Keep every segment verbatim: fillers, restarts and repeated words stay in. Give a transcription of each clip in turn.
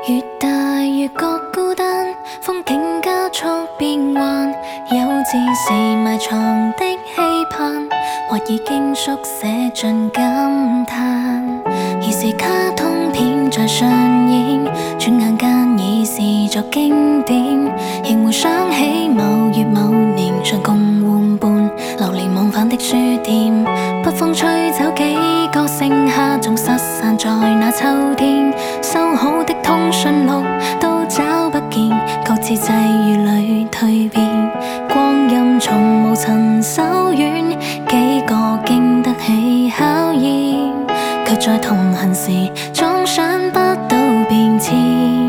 越大越覺孤單，風景加速變幻，幼稚是埋藏的期盼，或已經縮寫進感嘆。兒時卡通片在上演，轉眼間已視作經典，仍回想起某月某年，像共玩伴流連忘返的書店。北風吹走幾個盛夏，總失散在那秋天。收好的通訊錄都找不見，各自際遇裏蛻變。光陰從無曾走遠，幾個經得起考驗，卻在同行時總想不到變遷。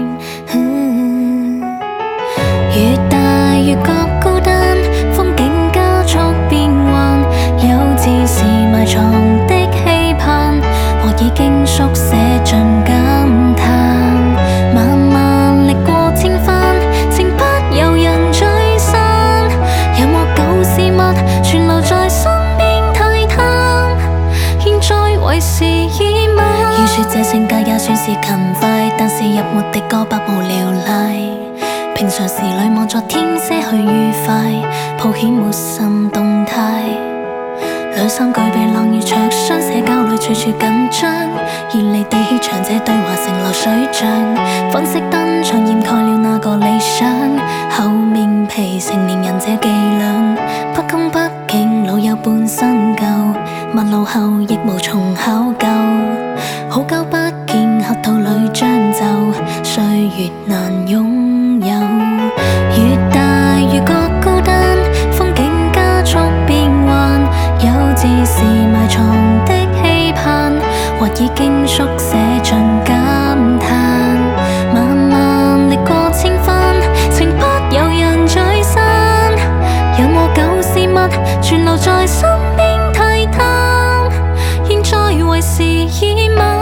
嗯、越大越覺孤單，風景加速變幻，幼稚是埋藏的期盼，或已經縮寫進感嘆。慢慢歷過千番，情不由人聚散，有我舊事物存留在身邊睇探，現在為時已晚。要說這性格也算是勤快，但是入沒的歌百無聊賴。平常時裏望昨天些許愉快，抱歉沒甚動態。兩三句被冷如灼傷，社交裏處處緊張，熱烈地長這對話成流水賬。粉飾燈牆掩蓋了那個理想，厚面皮成年人這伎倆，不恭不敬老友半生舊，陌路後亦無從考究。好久不見客套裏將就，歲月難擁有。越大越覺孤單，風景加速變幻，幼稚是埋藏的期盼，或已經縮寫進感嘆。慢慢歷過千番，情不由人聚散，有我舊事物存留在身邊睇探，現在為時已晚。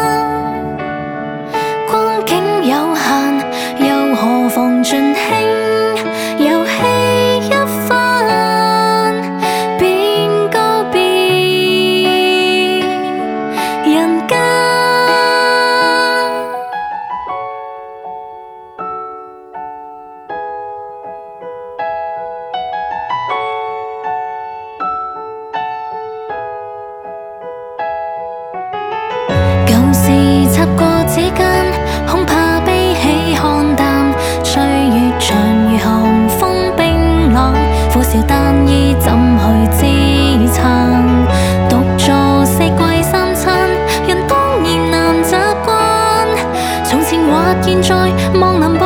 光景有限，又何妨盡興遊戲一番，變告別人間。舊事插過指間，恐怕比起看淡。歲月長如寒風冰冷，苦笑單衣怎去支撐？獨坐四季三餐，人當然難習慣。從前或現在，望能